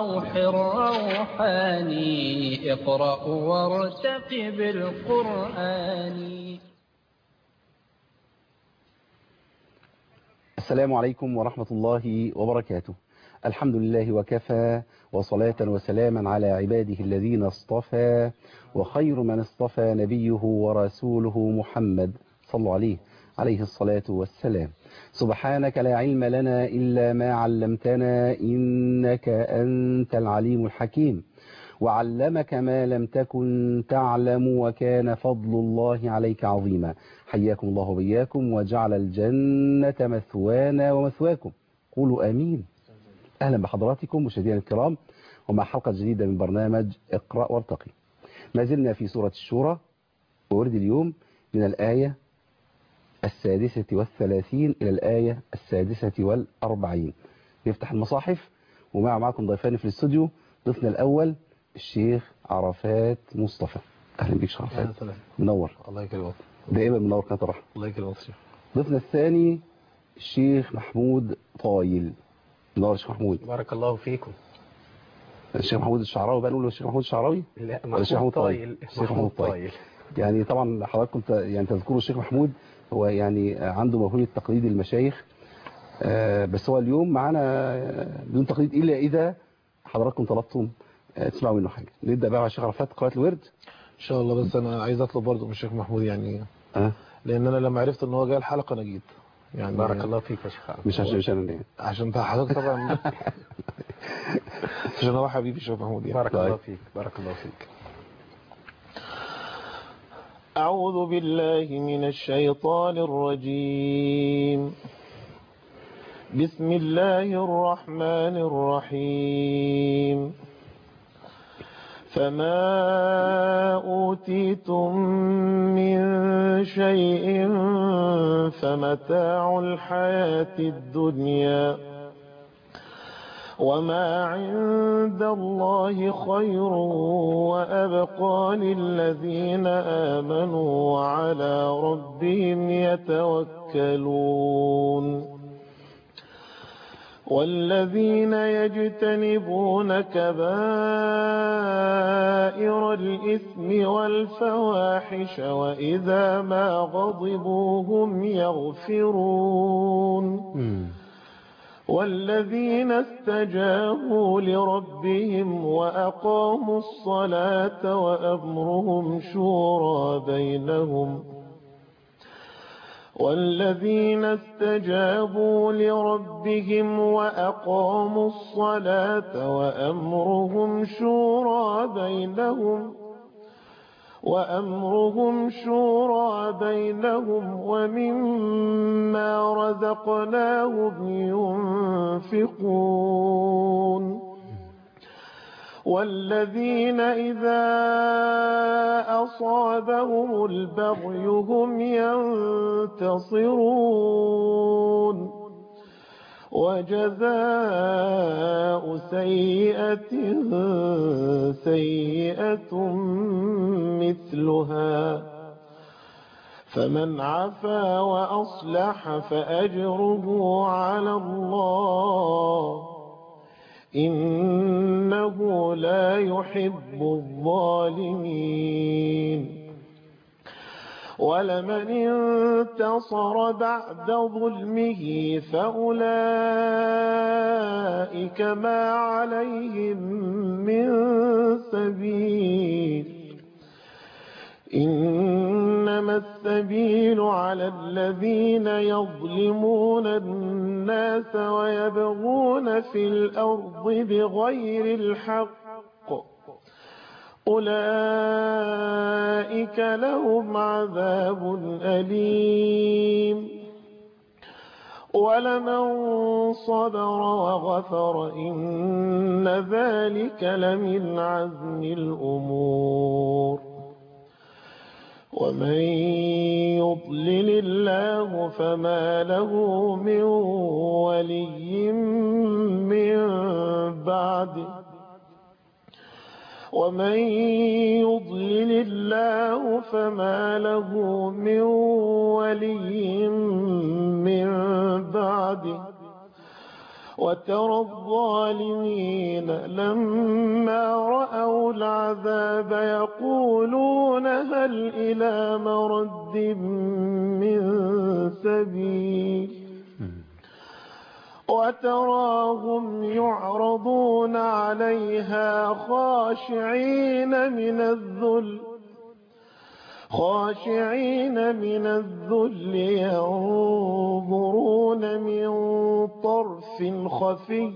الروح الروحاني اقرأ وارتقب القرآن. السلام عليكم ورحمة الله وبركاته. الحمد لله وكفى، وصلاة وسلاما على عباده الذين اصطفى، وخير من اصطفى نبيه ورسوله محمد صلى عليه الصلاة والسلام. سبحانك لا علم لنا إلا ما علمتنا إنك أنت العليم الحكيم، وعلمك ما لم تكن تعلم، وكان فضل الله عليك عظيما. حياكم الله وبياكم، وجعل الجنة مثوانا ومثواكم. قولوا آمين. أهلا بحضراتكم مشاهدينا الكرام، ومع حلقة جديدة من برنامج اقرأ وارتقي. ما زلنا في سورة الشورى، وورد اليوم من الآية 36 إلى الآية 46. نفتح المصاحف، ومعكم ضيفان في الاستوديو. ضيفنا الأول الشيخ عرفات مصطفى. أهلا بك شيخ عرفات. منور. الله يكرمك. دائما منور قناة الرحمة. الله يكرمك شيخ. ضيفنا الثاني الشيخ محمود طايل. منور شيخ محمود. بارك الله فيكم. الشيخ محمود الشعراوي بقى نقول له الشيخ محمود الشعراوي؟ لا، محمود طايل. الشيخ محمود طايل. يعني طبعا حضراتكم يعني تذكروا الشيخ محمود، هو يعني عنده موهبة تقليد المشايخ، بس هو اليوم معانا بدون تقليد إلا إذا حضراتكم طلبتم تسمعوا منه حاجة. نبدأ بقى مع الشيخ عرفات قراءة الورد ان شاء الله. بس انا عايز اطلب برضه من الشيخ محمود يعني لان انا لما عرفت ان هو جاي الحلقة انا جيت يعني. بارك الله فيك يا شيخ. مش عشان عشان حضرتك طبعا عشان هو حبيبي الشيخ محمود يعني. بارك الله فيك. بارك الله فيك. أعوذ بالله من الشيطان الرجيم. بسم الله الرحمن الرحيم. فما أوتيتم من شيء فمتاع الحياة الدنيا، وما عند الله خير وأبقى للذين آمنوا وعلى ربهم يتوكلون. والذين يجتنبون كبائر الإثم والفواحش وإذا ما غضبوا هم يغفرون. والذين استجابوا لربهم وأقاموا الصلاة وأمرهم شورى بينهم. والذين استجابوا لربهم وأقاموا الصلاة وأمرهم شورى بينهم ومما رزقناهم ينفقون. والذين إذا أصابهم البغي هم ينتصرون. وجزاء سيئة سيئة مثلها، فمن عفا وأصلح فأجره على الله، إنه لا يحب الظالمين. ولمن انتصر بعد ظلمه فأولئك ما عليهم من سبيل، إنما السبيل على الذين يظلمون الناس ويبغون في الأرض بغير الحق، أولئك لهم عذاب أليم. ولمن صبر وغفر إن ذلك لمن عزم الأمور. ومن يضلل الله فما له من ولي من بعده، ومن يضلل الله فما له من ولي من بعده، وترى الظالمين لما رأوا العذاب يقولون هل إلى مرد من سبيل وتراهم يعرضون عليها خاشعين من الذل ينظرون من طرف خفي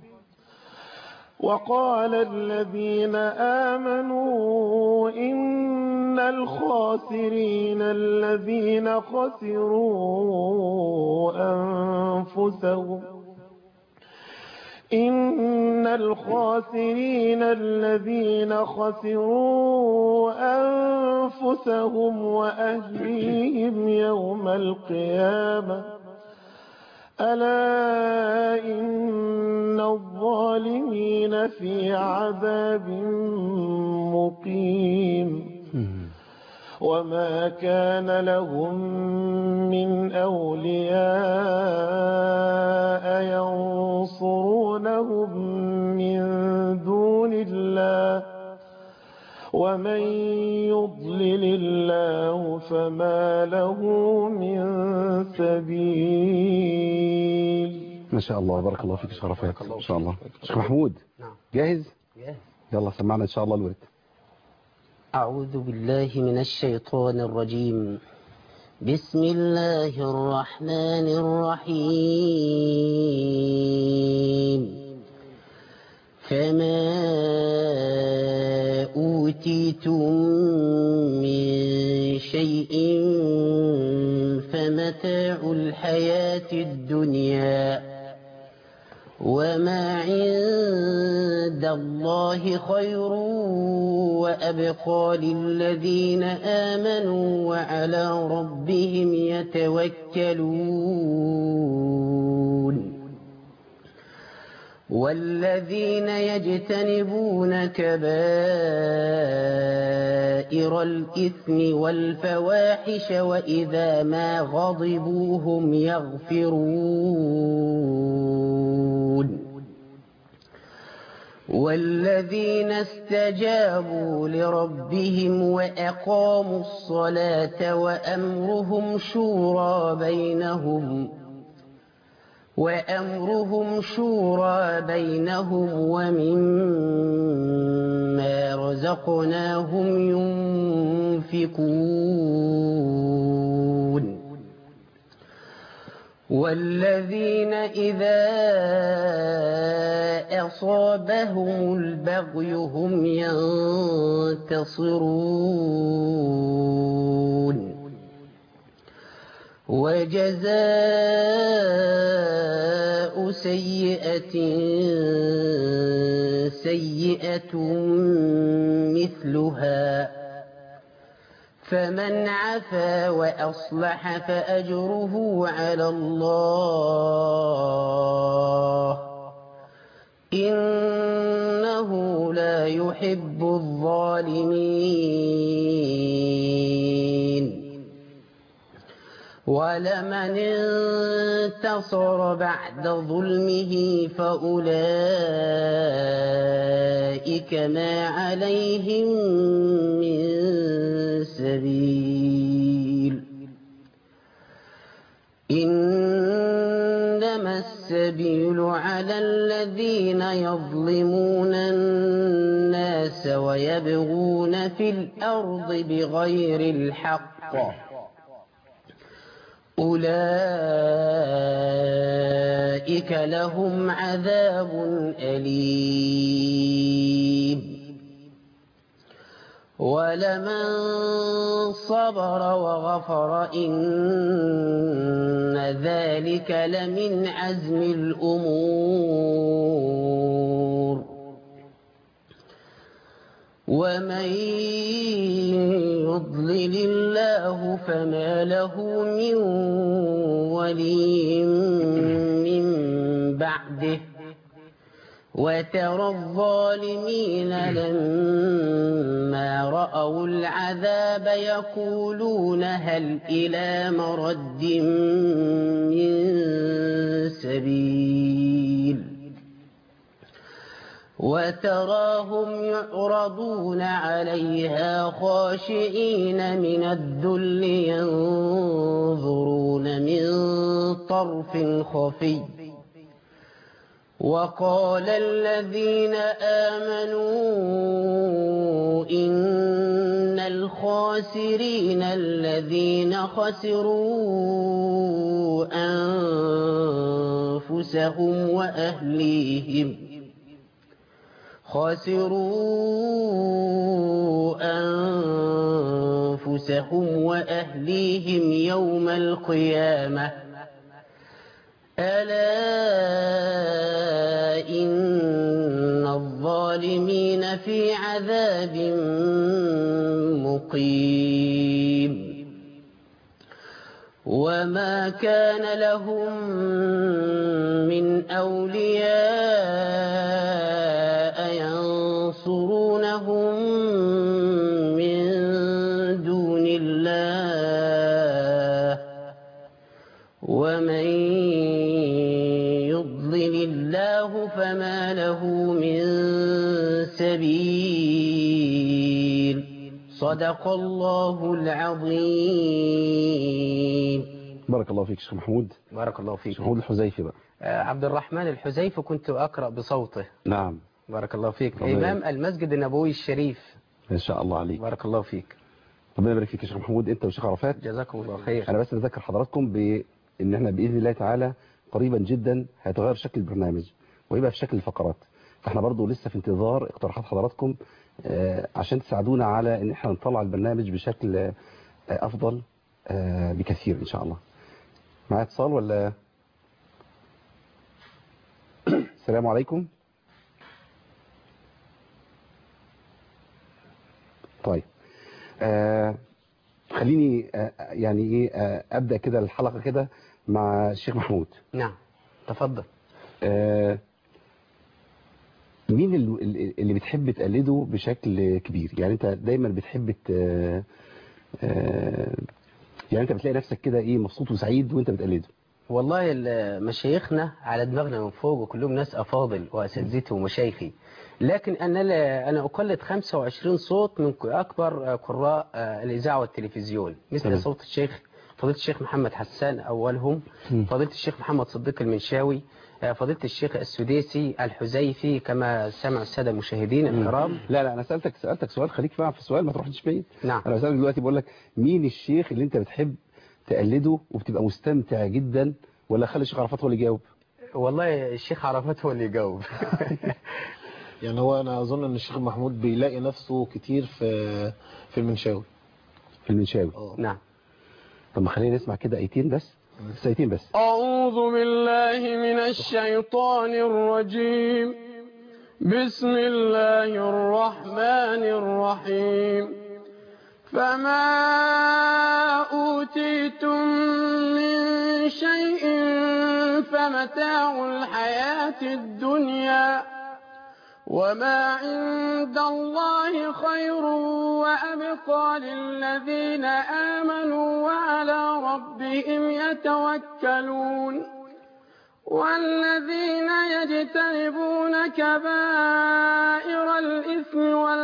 وقال الذين آمنوا إن الخاسرين الذين خسروا أنفسهم وأهليهم يوم القيامة ألا إن الظالمين في عذاب مقيم وما كان لهم من أولياء ينصرونهم من دون الله ومن يضلل الله فما له من سبيل. ما شاء الله بارك الله فيك شرفات ان شاء الله. شيخ محمود جاهز؟ يلا سمعنا ان شاء الله الورد. أعوذ بالله من الشيطان الرجيم. بسم الله الرحمن الرحيم. فما أوتيتم من شيء فمتاع الحياة الدنيا وما عند الله خير وأبقى للذين آمنوا وعلى ربهم يتوكلون. والذين يجتنبون كبائر الإثم والفواحش وإذا ما غضبوا هم يغفرون. والذين استجابوا لربهم وأقاموا الصلاة وأمرهم شورى بينهم ومما رزقناهم ينفقون. والذين إذا أصابهم البغي هم ينتصرون. وجزاء سيئة سيئة مثلها فمن عفا وأصلح فأجره على الله إنه لا يحب الظالمين. ولمن انتصر بعد ظلمه فأولئك ما عليهم من سبيل. إنما السبيل على الذين يظلمون الناس ويبغون في الأرض بغير الحق أولئك لهم عذاب أليم. ولمن صبر وغفر إن ذلك لمن عزم الأمور. ومن يضلل الله فما له من ولي من بعده وترى الظالمين لما رأوا العذاب يقولون هل إلى مرد من سبيل وتراهم يعرضون عليها خاشعين من الذل ينظرون من طرف خفي وقال الذين آمنوا إن الخاسرين الذين خسروا أنفسهم وأهليهم يوم القيامة ألا إن الظالمين في عذاب مقيم وما كان لهم من أولياء ينصرونهم من دون الله ومن يضلل الله فما له من سبيل صدق الله العظيم. بارك الله فيك شيخ محمود. بارك الله فيك. شيخ محمود الحذيفي بقى. عبد الرحمن الحذيفي كنت أقرأ بصوته. نعم. بارك الله فيك. إمام المسجد النبوي الشريف. إن شاء الله عليك. بارك الله فيك. ربنا يبارك فيك يا شيخ محمود أنت وشيخ عرفات. جزاكم الله خير. أنا بس بذكر حضراتكم بإن إحنا بإذن الله تعالى قريبا جدا هيتغير شكل البرنامج ويبقى في شكل الفقرات، فاحنا برضو لسه في انتظار اقتراحات حضراتكم عشان تساعدونا على ان احنا نطلع البرنامج بشكل افضل بكثير ان شاء الله. معايا اتصال ولا؟ السلام عليكم. طيب خليني يعني ايه ابدا كده الحلقه كده مع الشيخ محمود. نعم تفضل. مين اللي بتحب تقلده بشكل كبير؟ يعني انت دايما بتحب يعني انت بتلاقي نفسك كده ايه مبسوط وسعيد وانت بتقلده؟ والله مشايخنا على دماغنا من فوق وكلهم ناس افاضل واساتذتي ومشايخي، لكن انا اقلد 25 صوت من اكبر قراء الاذاعه والتلفزيون، مثل صوت الشيخ فضيلة الشيخ محمد حسان أولهم، فضيلة الشيخ محمد صديق المنشاوي، فضيلة الشيخ السديسي الحذيفي كما سمع السادة المشاهدين الكرام. لا أنا سألتك سؤال، خليك معايا في السؤال ما تروحش بعيد. نعم. أنا بسألك دلوقتي بقول لك مين الشيخ اللي أنت بتحب تقلده وبتبقى مستمتع جدا، ولا خلي الشيخ عرفات هو اللي يجاوب؟ والله الشيخ عرفات هو اللي يجاوب. يعني هو أنا أظن أن الشيخ محمود بيلاقي نفسه كتير في المنشاوي. في المنشاوي. نعم. طب ما خلينا نسمع كده آيتين بس. آيتين بس. أعوذ بالله من الشيطان الرجيم. بسم الله الرحمن الرحيم. فما أوتيتم من شيء فمتاع الحياة الدنيا وما عند الله خير وأبقى للذين آمنوا وعلى ربهم يتوكلون والذين يجتنبون كبائر الإثم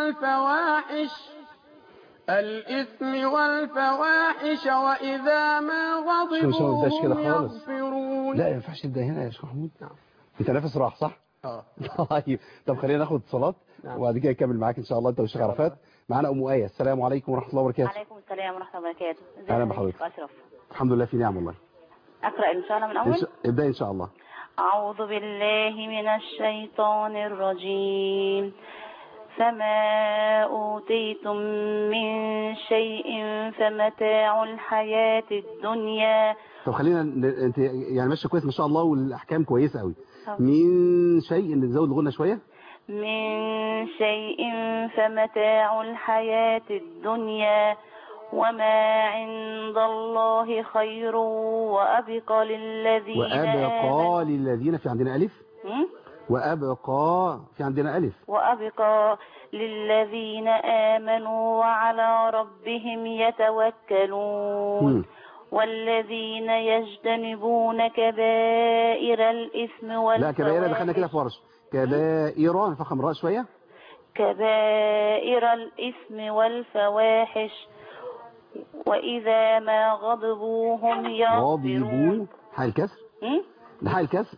والفواحش وإذا ما غضبوا هم يغفرون. لا ينفعش تبدأ هنا يا شيخ محمود. انت نفس راح صح؟ طيب طب خلينا ناخد اتصالات وبعد كده نكمل معاك ان شاء الله انت والشيخ عرفات. معانا ام آية. السلام عليكم ورحمه الله وبركاته. وعليكم السلام ورحمه الله وبركاته. اهلا بحضرتك. اشرف. الحمد لله في نعم والله. اقرا ان شاء الله من اول. ابدا ان شاء الله. اعوذ بالله من الشيطان الرجيم. فما أوتيتم من شيء فمتاع الحياة الدنيا. طب خلينا انت يعني ماشيه كويس ما شاء الله والاحكام كويسه قوي. من شيء نزود الغنى شويه. من شيء فمتاع الحياة الدنيا وما عند الله خير وأبقى للذين في عندنا ألف وأبقى في عندنا ألف. وأبقى للذين آمنوا وعلى ربهم يتوكلون. والذين يجتنبون كبائر الإثم والفواحش. لا كبائر دخلنا كده في ورش. كبائر نفخم راء شوية. كبائر الإثم والفواحش وإذا ما غضبوا هم يغفرون. حال كسر. ده حال كسر.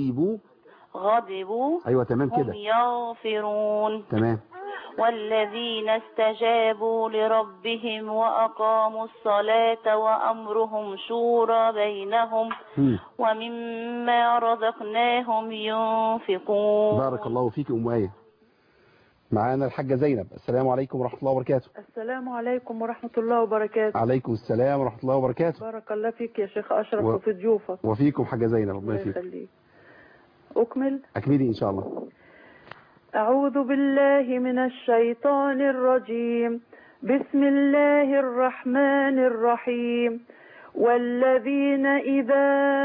غضبوا. أيوة تمام كده. هم يغفرون. تمام. والذين استجابوا لربهم وأقاموا الصلاة وأمرهم شورى بينهم ومما رزقناهم ينفقون. بارك الله فيك أم آية. معانا الحاجة زينب. السلام عليكم ورحمة الله وبركاته. السلام عليكم ورحمة الله وبركاته. عليكم السلام ورحمة الله وبركاته. بارك الله فيك يا شيخ أشرف وفي ضيوفك. وفيكم حاجة زينب ربنا يخليك. أكمل. أكملي إن شاء الله. أعوذ بالله من الشيطان الرجيم. بسم الله الرحمن الرحيم. والذين إذا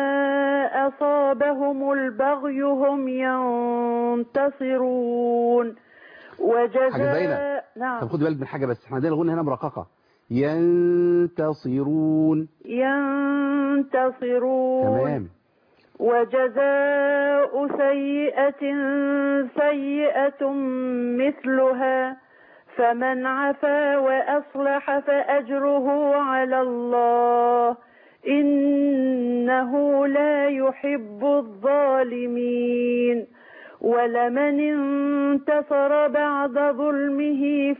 أصابهم البغي هم ينتصرون. حاجة زينب. نعم. طب خد بالك من حاجة بس، احنا عندنا الغنة هنا مرققة. ينتصرون. تمام. وجزاء سيئة سيئة مثلها فمن عفا وأصلح فأجره على الله إنه لا يحب الظالمين. ولمن انتصر بعد ظلمه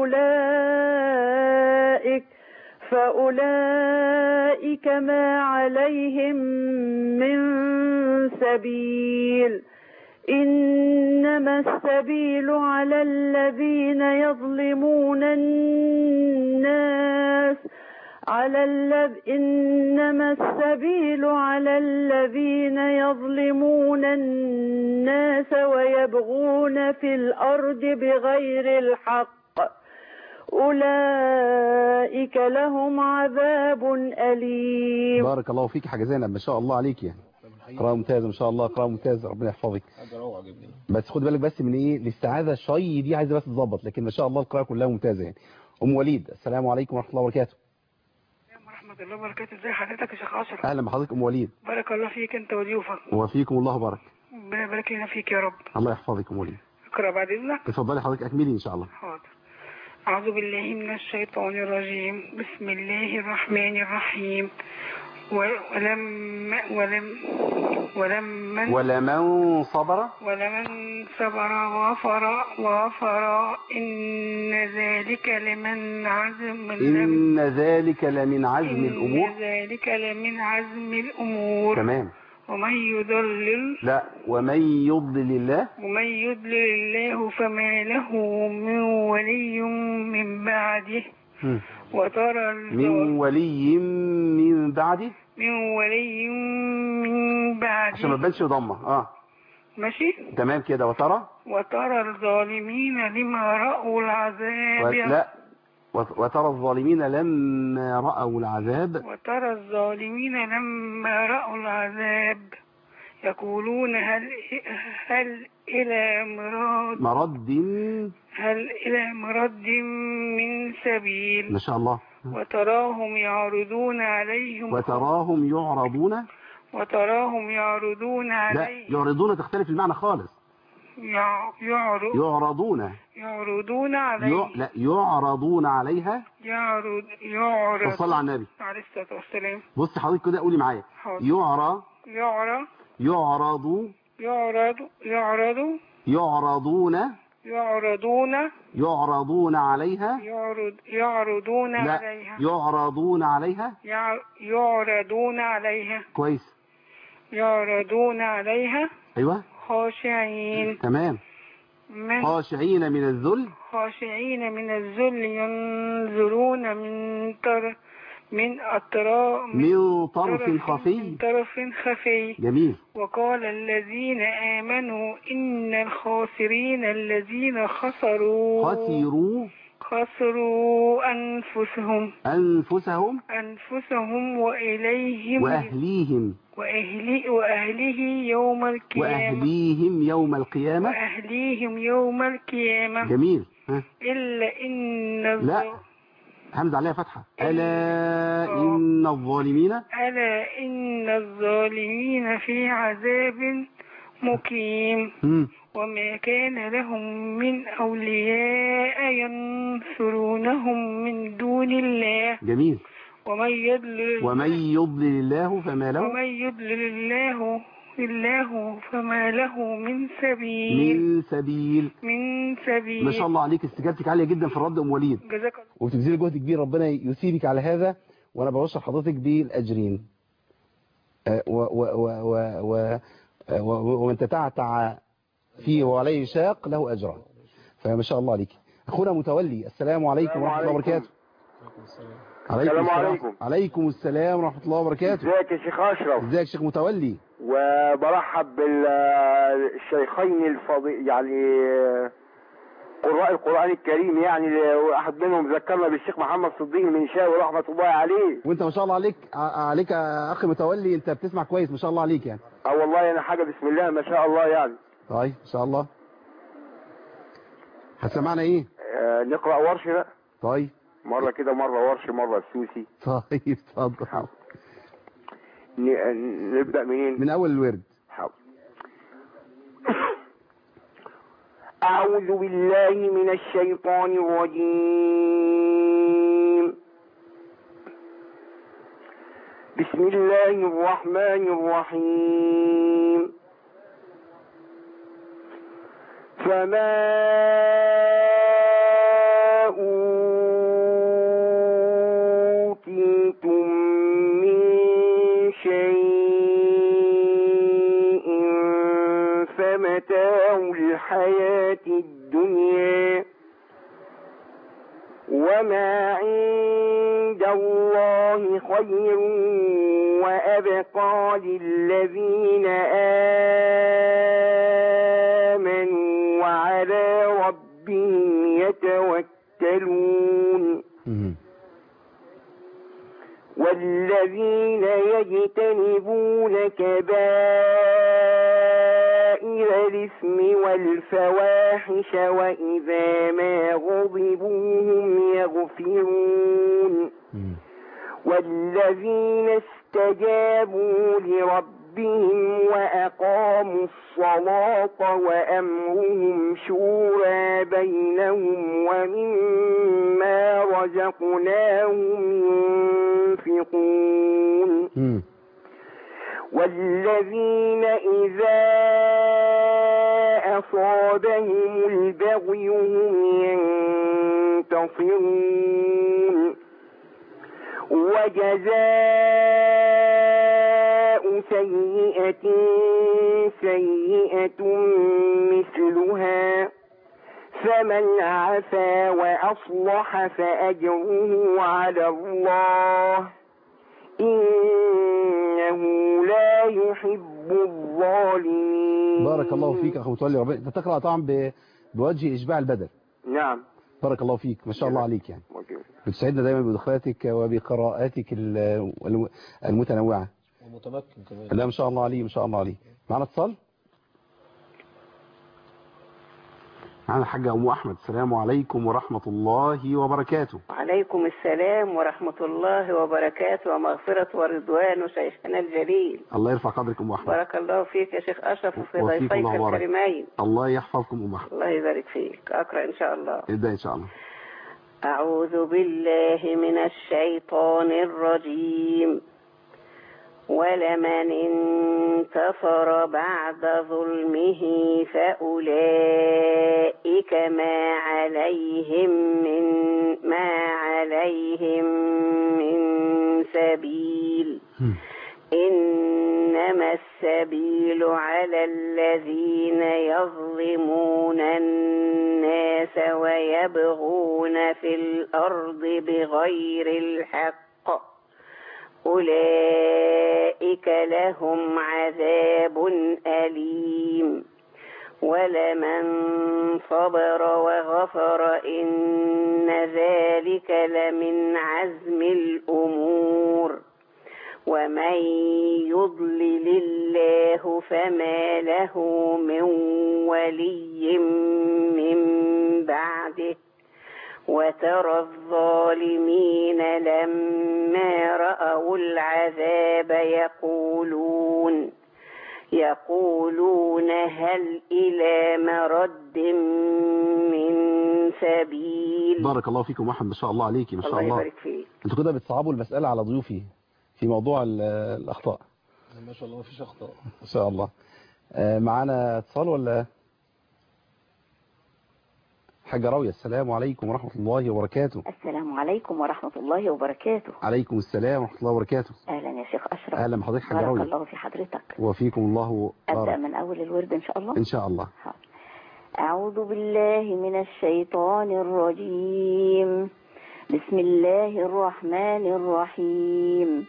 فأولئك ما عليهم من سبيل إنما السبيل على الذين يظلمون الناس إنما السبيل على الذين يظلمون الناس ويبغون في الأرض بغير الحق أولئك لهم عذاب أليم. بارك الله فيك حاجة زينب ما شاء الله عليك يعني قراءة ممتازة ما شاء الله قراءة ممتازة ربنا يحفظك. بس خد بالك بس من ايه الاستعاذة الشي دي عايزة بس تظبط لكن ما شاء الله القراءة كلها ممتازة يعني. أم وليد السلام عليكم ورحمة الله وبركاته. ورحمة الله وبركاته. ازي حضرتك يا شيخ أشرف؟ أهلا بحضرتك أم وليد. بارك الله فيك أنت وضيوفك. وفيكم الله بارك. ربنا يبارك لنا فيك يا رب. الله يحفظك أم وليد. اقرأ بعد إذنك. اتفضلي حضرتك أكملي إن شاء الله. حاضر. أعوذ بالله من الشيطان الرجيم. بسم الله الرحمن الرحيم. ولمن صبر وغفر إن ذلك لمن عزم الأمور. تمام. ومن يضلل الله فما له من ولي من بعده وترى من ولي من بعده عشان ما تبانش ضمه. ماشي تمام كده. وترى الظالمين لما رأوا العذاب وترى الظالمين لما رأوا العذاب يقولون هل إلى مرد من سبيل. ما شاء الله. وتراهم يعرضون عليهم لا يعرضون تختلف المعنى خالص. يعرضون عليها. لا يعرضون عليها. وصلى على النبي عليه الصلاة والسلام. بص حضرتك كده قولي معايا. يعرضون عليها. يعرضون عليها. كويس. يعرضون عليها. ايوه. خاشعين. تمام. خاشعين من الذل ينظرون من طرف خفي. جميل. وقال الذين آمنوا إن الخاسرين الذين خسروا خسروا أنفسهم وأهليهم يوم القيامة جميل. إلا إن لا همزة عليها فتحة. ألا إن الظالمين في عذاب مقيم. وما كان لهم من أولياء ينصرونهم من دون الله. جميل. ومن يضلل الله فما له من سبيل. ما شاء الله عليك، استجابتك عالية جدا في الرد وليد، جزاك الله وبتبذلي جهد كبير، ربنا يثيبك على هذا، وانا ببشر حضرتك بالاجرين. ومن تتعتع فيه وعليه شاق له اجران، فما شاء الله عليك. اخونا متولي، السلام عليكم ورحمه الله وبركاته. السلام عليكم. عليكم السلام ورحمه الله وبركاته. ازيك يا شيخ اشرف؟ ازيك يا شيخ متولي؟ وبرحب بالشيخين الفضيل، يعني قراء القرآن الكريم، يعني واحد منهم ذكرنا بالشيخ محمد صديق المنشاوي رحمة الله عليه. وانت ما شاء الله عليك يا اخي متولي، انت بتسمع كويس ما شاء الله عليك يعني. والله انا حاجة بسم الله ما شاء الله يعني. طيب ان شاء الله. هتسمعنا ايه؟ نقرأ ورش بقى. طيب مرة كده، مرة ورش، مرة السوسي. طيب اتفضل. نبدأ منين؟ من اول الورد. حاضر. أعوذ بالله من الشيطان الرجيم. بسم الله الرحمن الرحيم. فما أوتيتم من شيء فمتاع الحياة الدنيا، وما عند الله خير وأبقى للذين آمنوا وعلى ربهم يتوكلون. والذين يجتنبون كبائر الإثم والفواحش وإذا ما غضبوا هم يغفرون. والذين استجابوا لربهم وأقاموا الصلاة وأمرهم شورى بينهم ومما رزقناهم ينفقون. والذين إذا أصابهم البغي هم ينتصرون. وجزاء سيئة سيئة مثلها، فمن عفا وأصلح فأجره على الله، إنه لا يحب الظالمين. بارك الله فيك أخو متولي. انت تقرأ طبعا بوجه إشباع البدل. نعم. بارك الله فيك، ما شاء الله عليك يعني. بتسعدنا دايما بدخلاتك وبقراءاتك المتنوعة. ومتمكن كمان. لا ما شاء الله عليه، ما شاء الله عليه. معنا اتصال؟ معنا الحاجة أم أحمد. السلام عليكم ورحمة الله وبركاته. وعليكم السلام ورحمة الله وبركاته ومغفرة ورضوان شيخنا الجليل. الله يرفع قدرك أم أحمد. بارك الله فيك يا شيخ أشرف وفي ضيفيك الكريمين. الله يحفظكم أم أحمد. الله يبارك فيك. أقرأ إن شاء الله. ابدأ إن شاء الله. أعوذ بالله من الشيطان الرجيم. ولمن انتصر بعد ظلمه فأولئك ما عليهم من سبيل، إنما السبيل على الذين يظلمون الناس ويبغون في الأرض بغير الحق، أولئك لهم عذاب أليم. ولمن صبر وغفر إن ذلك لمن عزم الأمور ومن يضلل الله فما له من ولي من بعده وترى الظالمين لما رأوا العذاب يقولون هل إلى مرد من سبيل. بارك الله فيكم محمد، ما شاء الله عليكي، ما شاء الله. الله يبارك فيك. انتوا كده بتصعبوا المسألة على ضيوفي في موضوع الأخطاء. ما شاء الله ما فيش أخطاء ما شاء الله. معانا اتصال ولا؟ حاجة راوية، السلام عليكم ورحمة الله وبركاته. السلام عليكم ورحمة الله وبركاته. عليكم السلام ورحمة الله وبركاته. أهلا يا شيخ أشرف. أهلا بحضرتك حاجة راوية. بارك الله في حضرتك. وفيكم الله. أبدأ من أول الورد إن شاء الله. إن شاء الله. أعوذ بالله من الشيطان الرجيم. بسم الله الرحمن الرحيم.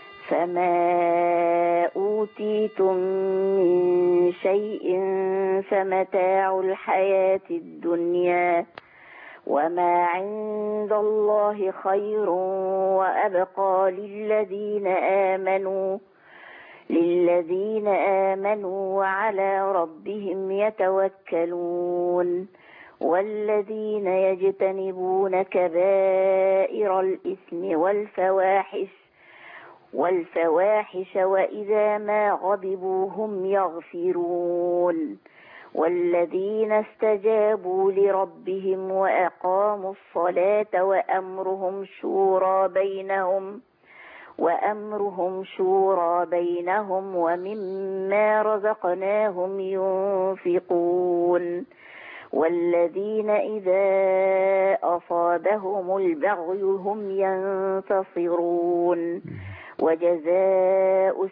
فما أوتيتم من شيء فمتاع الحياة الدنيا وما عند الله خير وأبقى للذين آمنوا وعلى ربهم يتوكلون والذين يجتنبون كبائر الإثم والفواحش وإذا ما غضبوا هم يغفرون والذين استجابوا لربهم وأقاموا الصلاة وأمرهم شورى بينهم ومما رزقناهم ينفقون والذين إذا أصابهم البغي هم ينتصرون وجزاء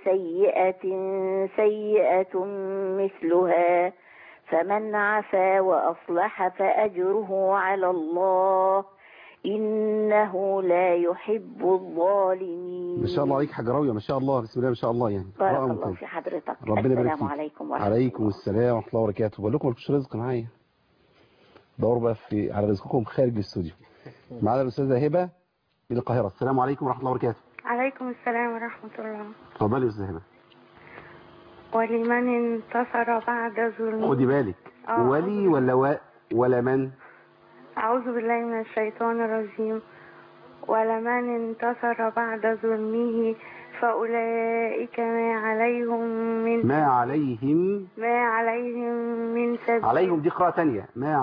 سيئة مثلها فمن عفا وأصلح فأجره على الله إنه لا يحب الظالمين. ما شاء الله عليك حاجة راوية، ما شاء الله، بسم الله ما شاء الله. يعني بارك الله في حضرتك. السلام عليكم ورحمة عليكم السلام ورحمة الله وبركاته. بقول لكم مفيش رزق معايا، دوروا بقى على رزقكم خارج الاستوديو. معانا الأستاذة هبة من القاهرة. السلام عليكم ورحمة الله وبركاته. عليكم السلام ورحمة الله. اتفضلي يا أستاذة هبة. ولمن انتصر بعد ظلمه. خدي بالك، ولي ولا من؟ أعوذ بالله من الشيطان الرجيم. ولمن انتصر بعد ظلمه فأولئك ما عليهم من سبيل. عليهم دي قراءة تانية. ما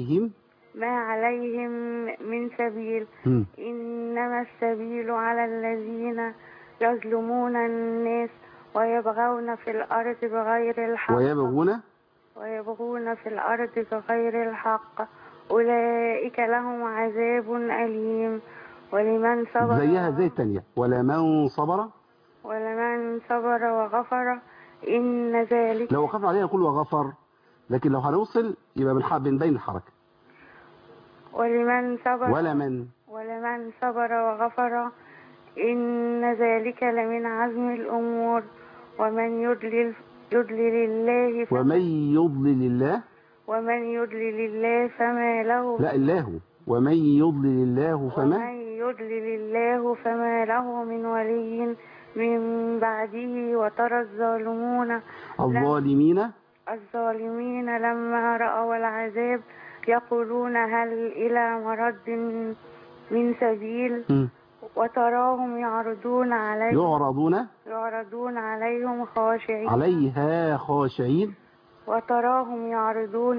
عليهم من سبيل. إنما السبيل على الذين يظلمون الناس ويبغون في الأرض بغير الحق. ويبغون في الأرض بغير الحق أولئك لهم عذاب أليم. ولمن صبر زيها زي التانية. ولمن صبر وغفر إن ذلك. لو وقفنا عليها نقول وغفر، لكن لو هنوصل يبقى بين الحركة. ولمن صبر وغفر إن ذلك لمن عزم الأمور ومن يضلل الله فما له. لا الله. ومن يضلل الله فما له من ولي من بعده وترى الظالمين لما رأوا العذاب يقولون هل إلى مرد من سبيل وتراهم يعرضون عليهم خاشعين وتراهم يعرضون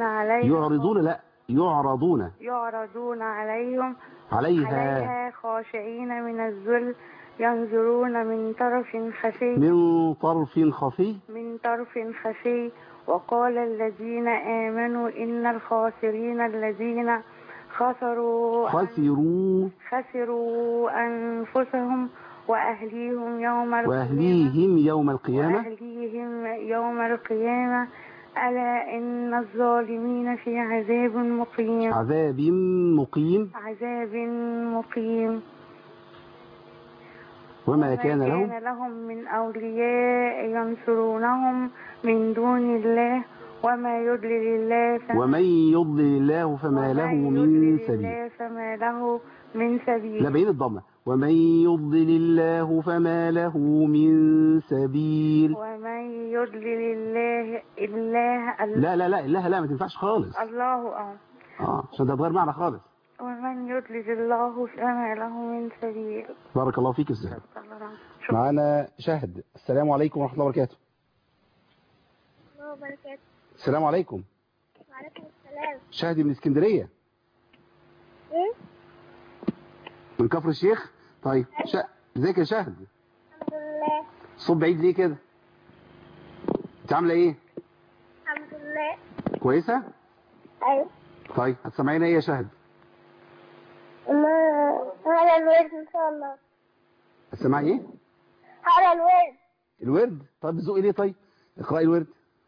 عليهم عليها خاشعين من الذل ينظرون من طرف خفي وقال الذين آمنوا إن الخاسرين الذين خسروا أنفسهم وأهليهم يوم القيامة ألا إن الظالمين في عذاب مقيم. وما كان لهم من أولياء ينصرونهم من دون الله وما يضلل الله ومن يضلل الله فما له من سبيل. فما له من سبيل. لا بين الضمة. ومن يضلل الله فما له من سبيل. ومن يضلل الله لا ما تنفعش خالص. الله أعلم. عشان ده تغير معنى خالص. ومن يضلل الله فما له من سبيل. بارك الله فيك يا استاذ. معانا شهد. السلام عليكم ورحمة الله وبركاته. السلام عليكم. وعليكم السلام. شهد من اسكندرية. ايه؟ من كفر الشيخ. طيب ازيك يا شهد؟ الحمد لله. الصوت بعيد ليه كده؟ انت عامله ايه؟ الحمد لله. كويسه؟ ايوه. طيب هتسمعينا ايه يا شهد؟ هذا الورد ان شاء الله. هتسمعي ايه؟ هذا الورد. الورد. طيب ذوقي ليه؟ طيب اقرأي الورد.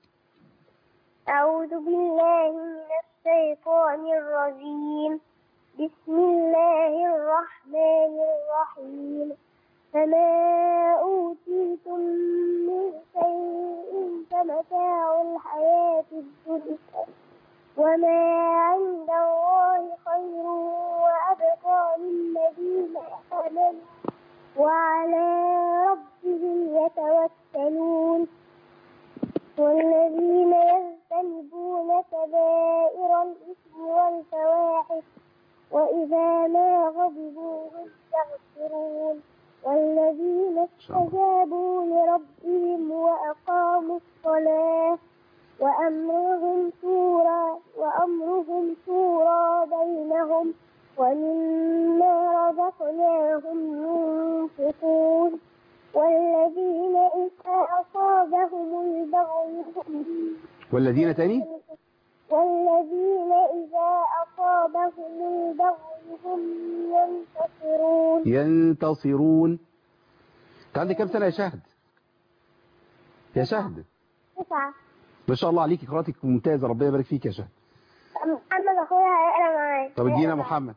أعوذ بالله من الشيطان الرجيم. بسم الله الرحمن الرحيم. فما أوتيتم من شيء فمتاع الحياة الدنيا وما عند الله خير وأبقى للذين آمنوا وعلى ربهم يتوكلون. والذين يجتنبون كبائر الإثم والفواحش وإذا ما غضبوا هم يغفرون. والذين استجابوا لربهم وأقاموا الصلاة وأمرهم شورى بينهم ومما رزقناهم ينفقون. والذين إذا أصابهم البغي والذين تاني والذين إذا أصابهم البغي هم ينتصرون. انت عندك كام سنة يا شهد؟ يا شهد 9. ما شاء الله عليكي، قراءتك ممتازة، ربنا يبارك فيك يا شهد. محمد أخويا هيقرأ معايا. طب ادينا محمد.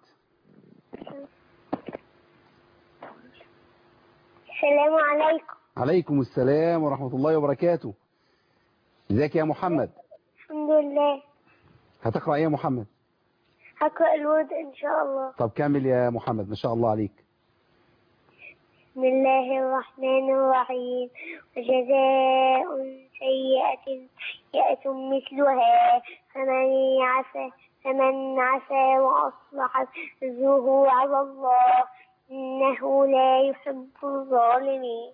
السلام عليكم. عليكم السلام ورحمة الله وبركاته. ازيك يا محمد؟ الحمد لله. هتقرأ ايه يا محمد؟ هقرأ الورد ان شاء الله. طب كمل يا محمد، ما شاء الله عليك. بسم الله الرحمن الرحيم. وجزاء سيئة سيئة مثلها فمن عفا وأصلح فأجره على الله إنه لا يحب الظالمين.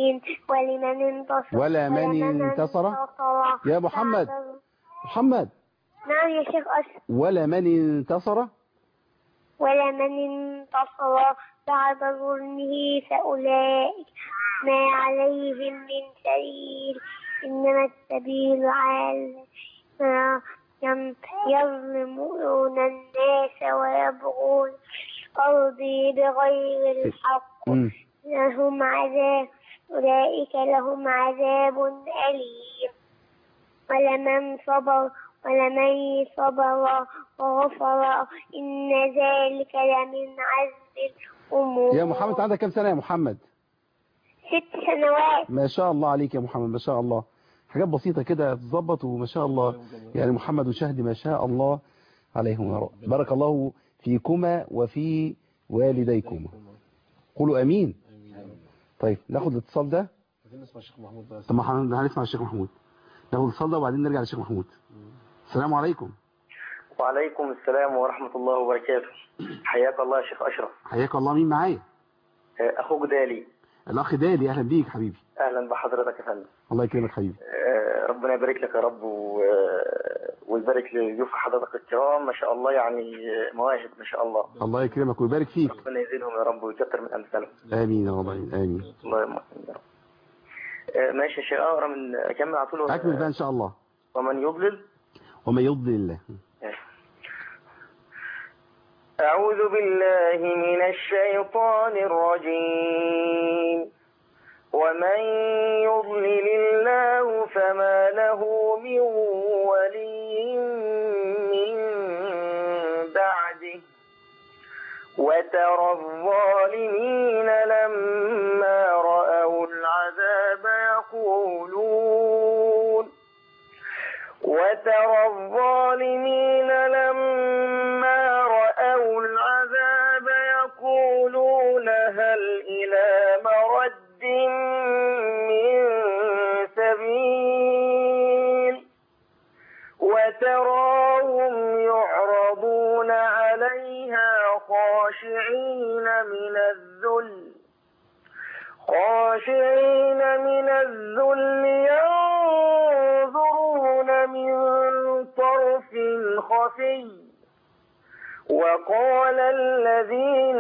ولمن انتصر يا محمد. نعم يا شيخ أشرف. ولمن انتصر بعد ظلمه فأولئك ما عليهم من سبيل إنما السبيل على ما يظلمون الناس ويبغون الأرض بغير الحق لهم عذاب أولئك لهم عذاب أليم. ولمن صبر وغفر إن ذلك لمن عزم الأمور. يا محمد عندك كم سنة يا محمد؟ 6 سنوات. ما شاء الله عليك يا محمد، ما شاء الله. حاجات بسيطة كده تتظبط وما شاء الله. يعني محمد وشهد ما شاء الله عليهم يا رب. بارك الله فيكما وفي والديكما. قولوا أمين. طيب ناخد الاتصال ده. هنسمع الشيخ محمود بس. طب ما هنسمع الشيخ محمود. ناخد الاتصال ده وبعدين نرجع للشيخ محمود. السلام عليكم. وعليكم السلام ورحمة الله وبركاته. حياك الله يا شيخ أشرف. حياك الله. مين معايا؟ أخوك دالي. الأخ دالي، أهلا بيك حبيبي. أهلا بحضرتك يا فندم. الله يكرمك حبيبي. ربنا يبارك لك يا رب ويبارك لضيوف حضرتك الكرام، ما شاء الله يعني مواهب ما شاء الله. الله يكرمك ويبارك فيك. ربنا يزيدهم يا رب ويكثر من أمثالهم. آمين يا رب. آمين. الله يرحمه يا رب. ماشي يا شيخ، أقرأ من أكمل على طول. أكمل بقى إن شاء الله. ومن يضلل الله. أعوذ بالله من الشيطان الرجيم. ومن يضلل الله فما له من ولي من بعده وترى الظالمين لما رأوا العذاب يقولون وترى الظالمين لما رأوا العذاب يقولون هل إلى مرد من سبيل وتراهم يعرضون عليها خاشعين من الذل ينظرون من طرف خفي وقال الذين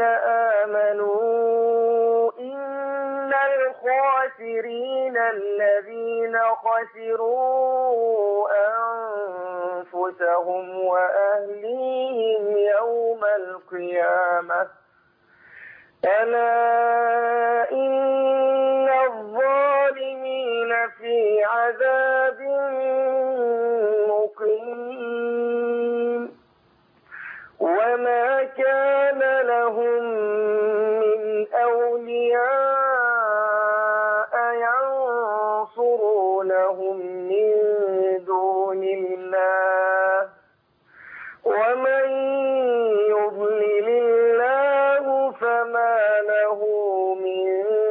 آمنوا إن الخاسرين الذين خسروا أنفسهم وأهليهم يوم القيامة ألا إن الظالمين في عذاب مقيم وما كان لهم من أولياء ينصرونهم من دون الله ومن يضلل الله فما له من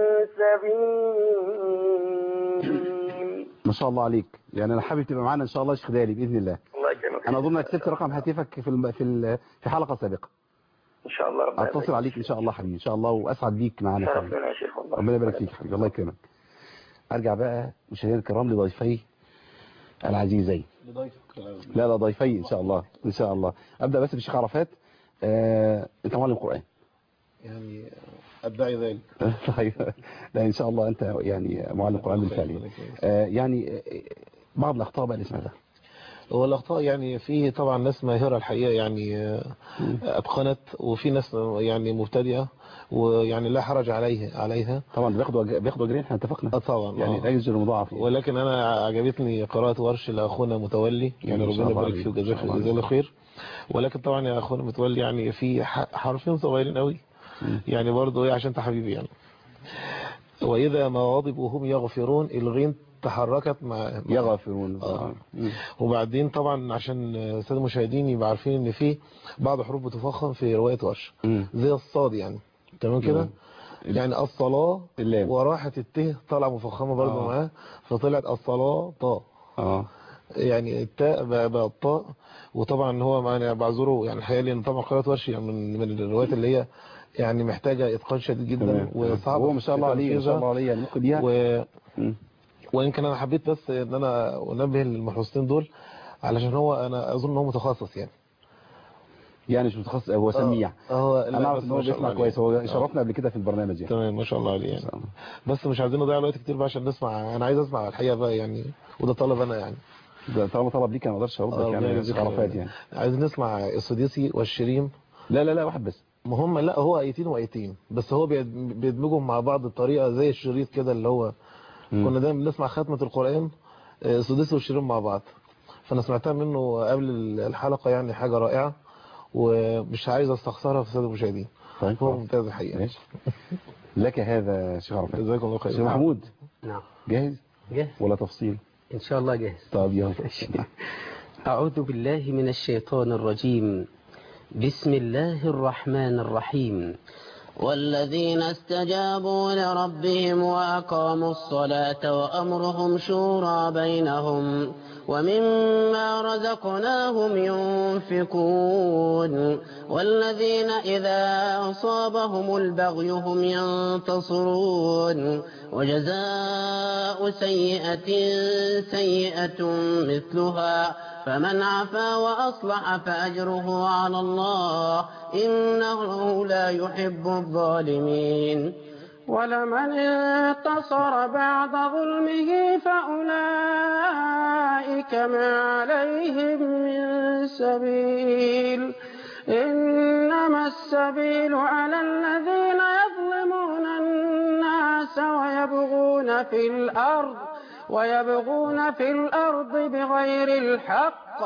سبيل. ما شاء الله عليك، يعني انا حابب تبقى معانا ان شاء الله يا شيخ دالي باذن الله. الله يكرمك. انا اظن انك كتبت رقم هاتفك في حلقه سابقه. ان شاء الله ربنا اتصل عليك ان شاء الله حبيبي ان شاء الله، واسعد بيك معانا. ربنا يا شيخ والله. ربنا يبارك فيك حبيبي، الله يكرمك. ارجع بقى مشاهدينا الكرام لضيفي العزيزين. لا ضيفي ان شاء الله ان شاء الله. ابدا بس بالشيخ عرفات. انت معلم قران يعني ادعي ذلك. طيب لا ان شاء الله انت يعني معلم قران بالفعل. يعني بعض الاخطاء بقى اللي سمعتها. هو الاخطاء يعني فيه طبعا ناس ماهره الحقيقه يعني اتقنت، وفي ناس يعني مبتدئه ويعني لا حرج عليها. طبعا بياخدوا اجرين، احنا اتفقنا. طبعا يعني الاجر المضاعف. ولكن انا عجبتني قراءه ورش لاخونا متولي، يعني ربنا يبارك فيه وجزاه الله خير. ولكن طبعا يا اخونا متولي يعني في حرفين صغيرين قوي، يعني برضه ايه عشان انت حبيبي يعني. واذا ما غضبوا هم يغفرون، الغين تحركت مع يغفرون. وبعدين طبعا عشان الساده المشاهدين يبقى عارفين ان في بعض حروف بتفخم في روايه ورش زي الصاد يعني، تمام كده. يعني الصلاه وراحت الت طالعه مفخمه برضه معاه، فطلعت الصلاه طاء. يعني التاء بقى الطاء. وطبعا هو انا بعذره يعني الحقيقه، لان طبعا قراءه ورش يعني من الروايات اللي هي يعني محتاجه اتقان شديد جدا وصعب. هو ما شاء الله عليه ما شاء الله عليه يعني ممكن بيها. ويمكن انا حبيت بس ان انا انبه للمحروسين دول، علشان هو انا اظن ان هو متخصص يعني مش متخصص، هو سميع. انا عارف ان هو بيسمع كويس، هو شرفنا قبل كده في البرنامج يعني. تمام ما شاء الله عليه يعني. بس مش عايزين نضيع الوقت كتير بقى عشان نسمع. انا عايز اسمع الحقيقه بقى يعني، وده طلب انا يعني. ده طالما طلب ليك انا ما اقدرش ارد يعني عرفات يعني. عايزين نسمع السديسي والشريم. لا واحد بس. ما هم لا هو ايتين وايتين بس، هو بيدمجهم مع بعض بطريقه زي الشريط كده اللي هو كنا دايما بنسمع ختمه القران السديسي والشريم مع بعض. فانا سمعتها منه قبل الحلقه يعني، حاجه رائعه ومش عايز استخسرها في الساده المشاهدين. طيب هو ممتاز الحقيقه. لك هذا شيخ عرفات. جزاكم الله خير. شيخ محمود نعم جاهز ولا تفصيل؟ ان شاء الله جاهز. طب يلا. اعوذ بالله من الشيطان الرجيم. بسم الله الرحمن الرحيم. والذين استجابوا لربهم وأقاموا الصلاة وأمرهم شورى بينهم ومما رزقناهم ينفقون والذين إذا أصابهم البغي هم ينتصرون وجزاء سيئة سيئة مثلها فمن عفا وأصلح فأجره على الله إنه لا يحب الظالمين. ولمن انتصر بعد ظلمه فأولئك ما عليهم من سبيل إنما السبيل على الذين يظلمون الناس ويبغون في الأرض بغير الحق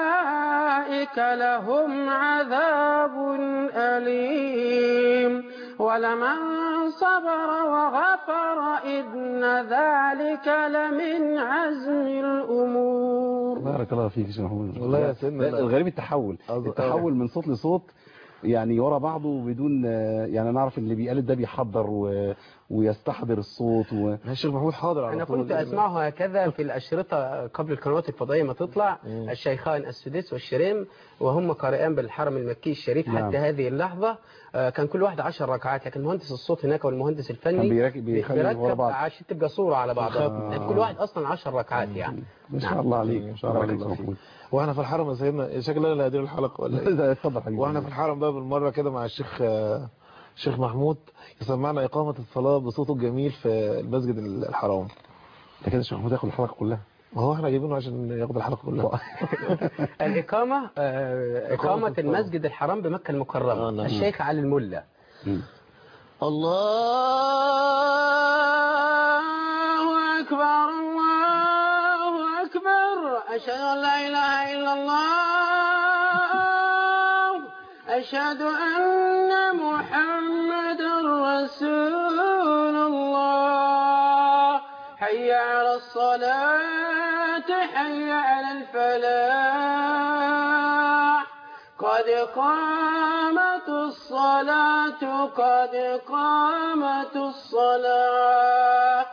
أولئك لهم عذاب أليم. ولمن صبر وغفر إن ذلك لمن عزم الأمور. بارك الله فيك يا شيخ محمود. والله يا سيدنا الغريب التحول من صوت لصوت يعني ورا بعضه بدون يعني نعرف اللي بيقلد ده بيحضر ويستحضر الصوت الشيخ محمود حاضر على أنا كنت أسمعه هكذا في الأشرطة قبل القنوات الفضائية ما تطلع. الشيخان السديس والشريم وهم قارئان بالحرم المكي الشريف. نعم. حتى هذه اللحظة كان كل واحد 10 ركعات، لكن مهندس الصوت هناك والمهندس الفني بيركب عشان تبقى صورة على بعضها. كل واحد أصلا 10 ركعات يعني. ما شاء الله عليك، ما شاء الله عليك. واحنا في الحرم يا سيدنا شكلنا اللي هدير الحلقة ولا ايه؟ اتفضل حبيبي. واحنا في الحرم بقى بالمرة كده مع الشيخ محمود يسمعنا إقامة الصلاة بصوته الجميل في المسجد الحرام. ده كده الشيخ محمود ياخد الحلقة كلها. ما هو احنا جايبينه عشان ياخد الحلقة كلها. الإقامة إقامة المسجد الحرام بمكة المكرمة. الشيخ علي الملا. الله أكبر الله أكبر أشهد أن لا إله إلا الله أشهد أن محمد رسول الله حي على الصلاة حي على الفلاح قد قامت الصلاة قد قامت الصلاة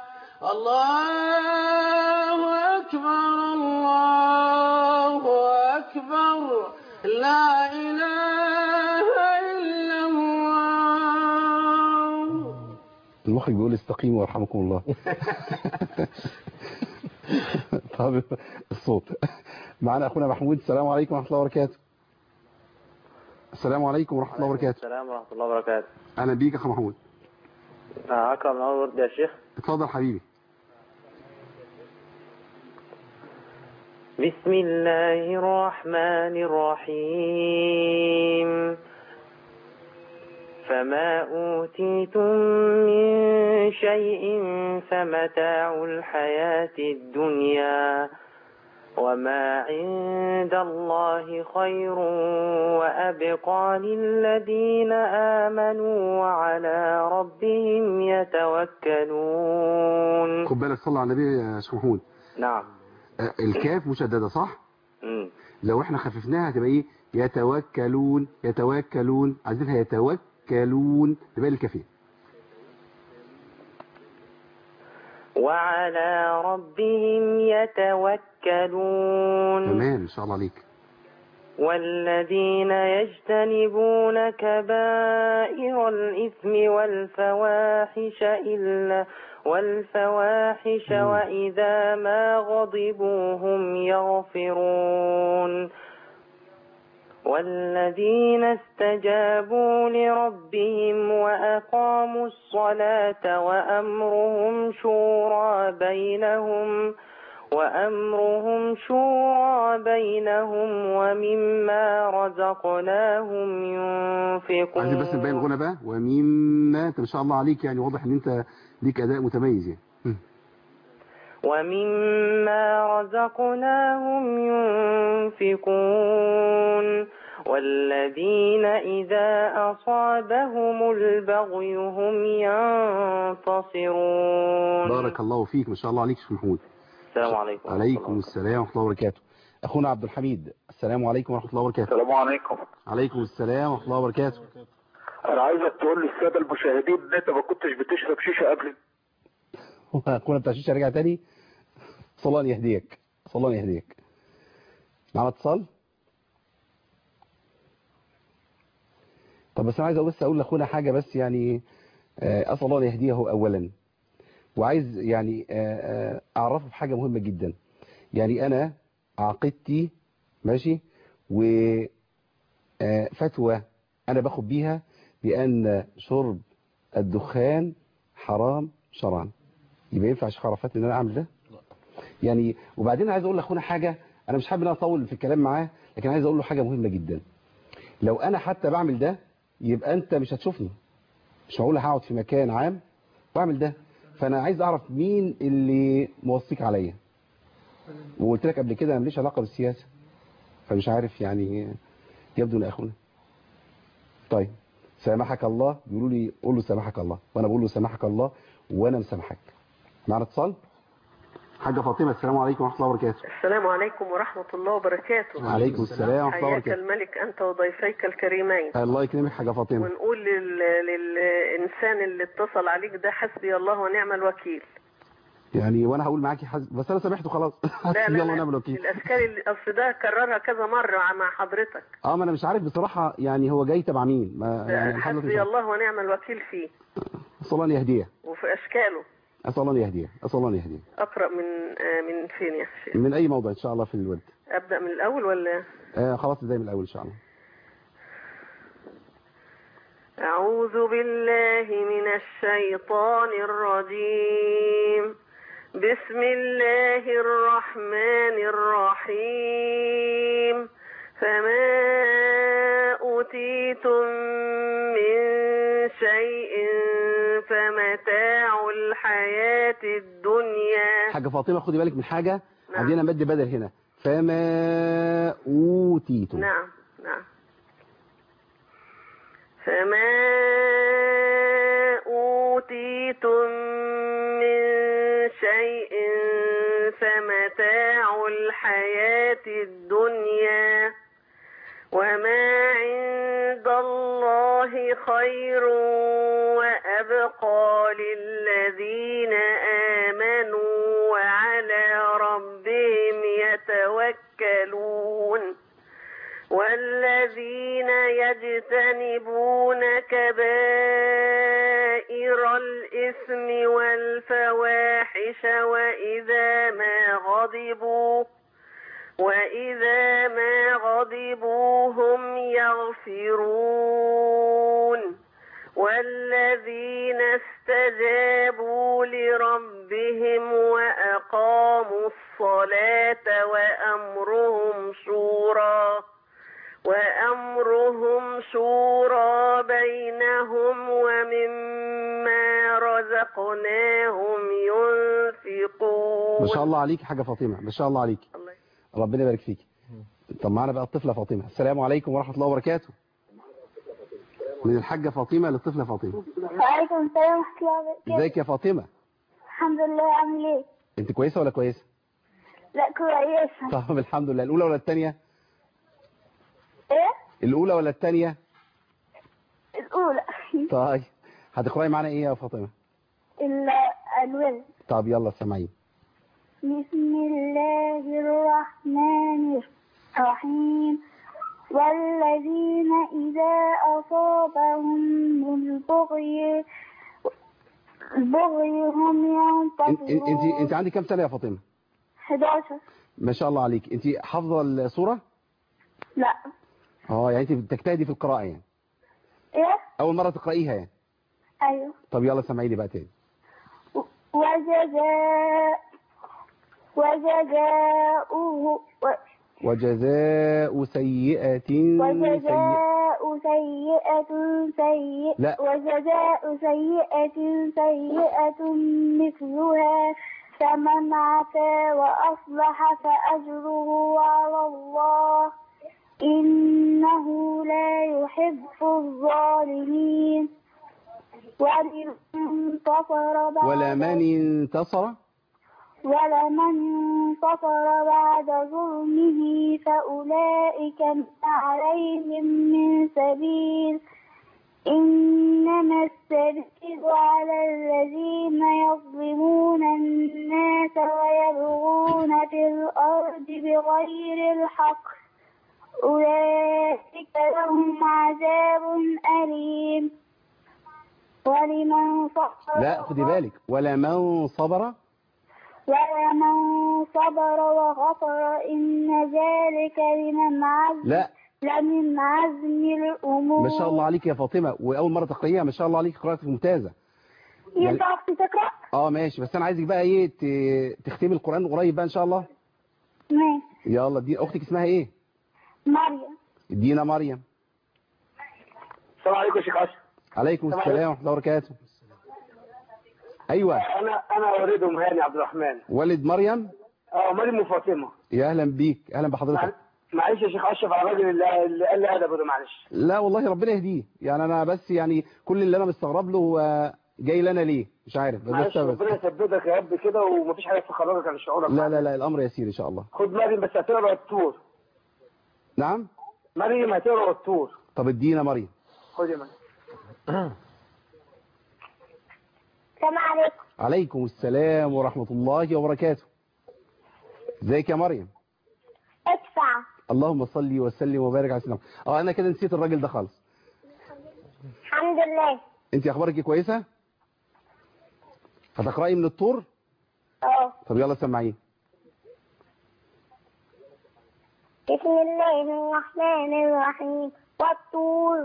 الله أكبر الله أكبر لا إله إلا الله. المخرج بيقول استقيموا ويرحمكم الله. طب الصوت معنا أخونا محمود. السلام عليكم ورحمة الله وبركاته. السلام عليكم ورحمة الله وبركاته. السلام ورحمة الله وبركاته. أهلا بيك يا أخو محمود. أكرم من أول ورد يا شيخ. اتفضل حبيبي. بسم الله الرحمن الرحيم فما أوتيتم من شيء فمتاع الحياة الدنيا وما عند الله خير وأبقى للذين آمنوا وعلى ربهم يتوكلون. خد بالك صلى على النبي يا شيخ محمود. نعم. الكاف مشددة صح؟ لو احنا خففناها هتبقى ايه؟ يتوكلون يتوكلون. عايزينها يتوكلون تبقى الكافية. وعلى ربهم يتوكلون. تمام ان شاء الله عليك. والذين يجتنبون كبائر الإثم والفواحش وإذا ما غضبوا هم يغفرون. والذين استجابوا لربهم وأقاموا الصلاة وأمرهم شورى بينهم ومما رزقناهم ينفقون. عايزين بس نبين الغنى بقى. ومما انت ما شاء الله عليك يعني واضح ان انت ليك اداء متميز يعني. ومما رزقناهم ينفقون. والذين إذا أصابهم البغي هم ينتصرون. بارك الله فيك ما شاء الله عليك شيخ محمود. السلام عليكم. عليكم السلام ورحمة الله وبركاته. أخونا عبد الحميد. السلام عليكم ورحمة الله وبركاته. السلام عليكم. عليكم السلام ورحمة الله وبركاته. أنا عايزك تقول للسادة المشاهدين إن أنت ما كنتش بتشرب شيشة قبل. أخونا بتاع الشيشة رجع تاني. صلى الله يهديك. صلى الله يهديك. معنا اتصال. طب بس أنا عايز بس أقول لأخونا حاجة بس يعني أسأل الله يهديه أولا. وعايز يعني أعرفه بحاجة مهمة جدا. يعني أنا عقيدتي ماشي وفتوى أنا باخد بيها بأن شرب الدخان حرام شرعا. يبقى ينفع شيخ عرفات إن أنا أعمل ده؟ يعني وبعدين عايز أقول لأخونا حاجة. أنا مش حابب إن أنا أطول في الكلام معاه لكن عايز أقول له حاجة مهمة جدا. لو أنا حتى بعمل ده يبقى أنت مش هتشوفني. مش معقول هقعد في مكان عام وأعمل ده. فأنا عايز أعرف مين اللي موصيك عليا. وقلت لك قبل كده أنا ماليش علاقة بالسياسة. فمش عارف يعني يبدو أن أخونا. طيب سامحك الله، بيقولوا لي قول له سامحك الله، وانا بقول له سامحك الله وانا مسامحك. معنا اتصال. حاجة فاطمة، السلام عليكم ورحمة الله وبركاته. السلام عليكم ورحمة الله وبركاته. وعليكم السلام ورحمة الله حياك وبركاته. الملك أنت وضيفيك الكريمين. الله يكرمك حاجة فاطمة. ونقول للإنسان اللي اتصل عليك ده حسبي الله ونعم الوكيل. يعني وانا هقول معاكي بس انا سامحته خلاص. لا يلا نعمل الوكيل. الأشكال اللي أصل ده كررها كذا مرة مع حضرتك. ما انا مش عارف بصراحة، يعني هو جاي تبع مين؟ يعني حسبي الله ونعم الوكيل فيه. أسأل الله أن يهديه. وفي أشكاله. أسأل الله أن يهديه، أسأل الله أن يهديه. أقرأ من فين يا شيخ؟ من أي موضع إن شاء الله في الورد. أبدأ من الأول ولا؟ خلاص زي من الأول إن شاء الله. أعوذ بالله من الشيطان الرجيم. بسم الله الرحمن الرحيم. فما أوتيتم من شيء فمتاع الحياة الدنيا. حاجة فاطمة خدي بالك من حاجة. نعم. عندنا مد بدل هنا. فما أوتيتم. نعم. فما أوتيتم من شيء فمتاع الحياة الدنيا وما عند الله خير وأبقى للذين آمنوا وعلى ربهم يتوكلون. والذين يجتنبون كبائر الإثم والفواحش وإذا ما غضبوا هم يغفرون. والذين استجابوا لربهم وأقاموا الصلاة وأمرهم شورى بينهم ومما رزقناهم ينفقون. ما شاء الله عليك حاجة فاطمة، ما شاء الله عليك. ربنا يبارك فيك. طب معنا بقى الطفلة فاطمة. السلام عليكم ورحمة الله وبركاته. من الحاجة فاطمة للطفلة فاطمة. وعليكم السلام ورحمة الله وبركاته. ازيك يا فاطمة؟ الحمد لله. عامل ايه؟ انت كويسة ولا كويسة؟ لا كويسة. طب الحمد لله. الأولى ولا الثانية؟ ايه؟ الأولى ولا الثانية؟ الأولى. طيب هتقرأي معانا ايه يا فاطمة؟ الورد. طب يلا سامعين. بسم الله الرحمن الرحيم. والذين إذا أصابهم البغي هم ينتصرون. انت عندك كام سنة يا فاطمة؟ 11. ما شاء الله عليك. انت حافظة السورة؟ لا. يعني انت بتجتهدي في القراءة يعني؟ ايه؟ اول مرة تقرأيها يعني؟ ايوه. طب يلا سامعيني بقى تاني. وجزاء سيئة لا. وجزاء سيئة مثلها فمن عفا وأصلح فأجره على الله إنه لا يحب الظالمين. ولمن انتصر بعد ظلمه فأولئك ما عليهم من سبيل إنما السبيل على الذين يظلمون الناس ويبغون في الأرض بغير الحق أولئك لهم عذاب أليم. ولمن صبر لا خدي بالك ولمن صبر وغفر إن ذلك لمن عزم الأمور. ما شاء الله عليك يا فاطمة، وأول مرة تقرأيها ما شاء الله عليك، قراءتك ممتازة. ينفع أختي تقرأ؟ ماشي، بس أنا عايزك بقى إيه تختمي القرآن قريب بقى إن شاء الله. ماشي. يلا دي أختك اسمها إيه؟ مريم. ادينا مريم. السلام عليكم يا شيخ أشرف. عليكم السلام ورحمة الله وبركاته. أيوة. أنا والدهم هاني عبد الرحمن. والد مريم؟ مريم وفاطمة. يا أهلا بيك، أهلا بحضرتك. معلش يا شيخ اشرف على الراجل اللي قال لي ادب ده، معلش. لا والله ربنا يهديه، يعني انا بس يعني كل اللي انا مستغرب له هو جاي لنا ليه مش عارف. معلش ربنا يثبتك يا رب كده، ومفيش حاجه تخرجك عن شعورك. لا لا لا الامر يسير ان شاء الله. خد مريم بس هتقرا الطور. نعم مريم هتقرا الطور. طب ادينا مريم. خد يا مريم. السلام عليكم. عليكم السلام ورحمة الله وبركاته. ازيك يا مريم؟ ادفع. اللهم صل وسلم وبارك على سيدنا. انا كده نسيت الراجل ده خالص. الحمد لله. انت اخبارك ايه؟ كويسه؟ هتقراي من الطور؟ طب يلا سمعيه. بسم الله الرحمن الرحيم. والطور